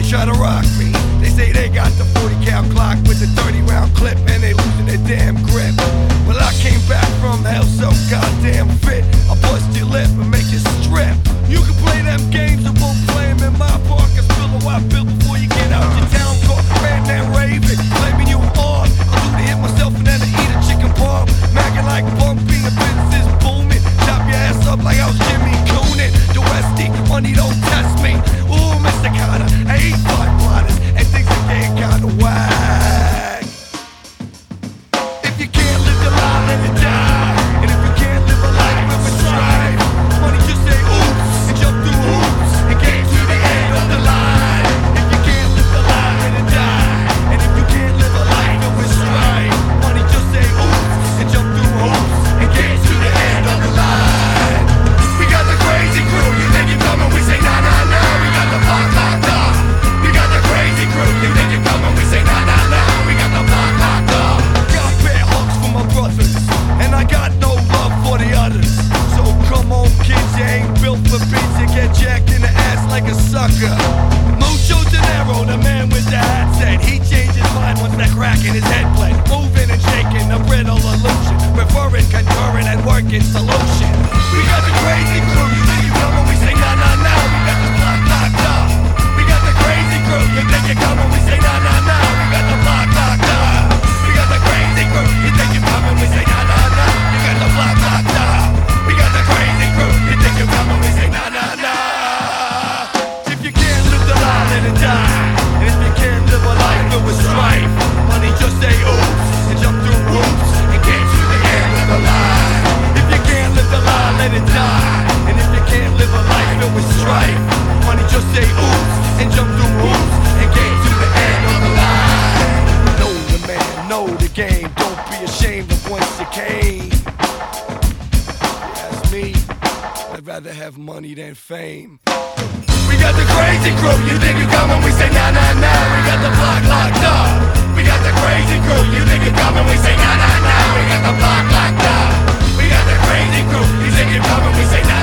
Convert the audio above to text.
try to rock me. They say they got the 40 cal Glock with the 30 round clip, and they losing their damn grip. Well, I came back from hell so goddamn fit. I bust your lip and make you strip. You can play them games, I won't play them in my park. I spill a white bill before you get out your town car. Ran that raven, claiming you on. I'll do the hit myself and then I eat a chicken palm. Magging like bumping, the business is booming. Chop your ass up like I was Jimmy Coonan. The Westie, money don't test me. Ooh, Mr. Carter, I eat five blotters and things are getting kinda whack. If you can't live the life, let it die. And if you can't live a life with strife, money just say oops and jump through hoops and get to the end of the line. If you can't live the life, let it die. And if you can't live a life with strife, money just say oops and jump through hoops and get to the end of the line. We got the crazy crew, you think you're coming, we say nah nah nah. We got the block locked up. We got the crazy crew, you think you're coming, we say nah nah nah. We got the block locked up. Got bad hugs for my brothers, and I got no love for the others. So come on kids, you ain't built for beats. You get jacked in the ass like a sucker. Mucho Dinero, the man with the hat, said he changed his mind once that crack in his head bled. Moving and shaking, a brittle illusion. Preferring, concurring, and working solution. We got the crazy crew, you think you coming, we say nah nah nah. We got the block locked up. We got the crazy crew, you think you're coming, we say nah nah nah. We got the block locked up. We got the crazy crew, you think you're coming, we say nah nah nah. We got the block locked up. We got the crazy crew, you think you're coming, we say nah nah nah. If you can't live the life, let it die. And if you can't live a life filled with strife, money just say oops and jump through hoops and get to the end of the line. If you can't live the lie, let it die. And if you can't live a life filled with strife, money just say oops and jump through hoops and get to the end of the line. Know the man, know the game. Don't be ashamed of whence you came. That's me. I'd rather have money than fame. We got the crazy crew, you think you're coming, we say nah nah nah. We got the block locked up. We got the crazy crew, you think you're coming, we say nah nah nah. We got the block locked up. We got the crazy crew, you think you're coming, we say nah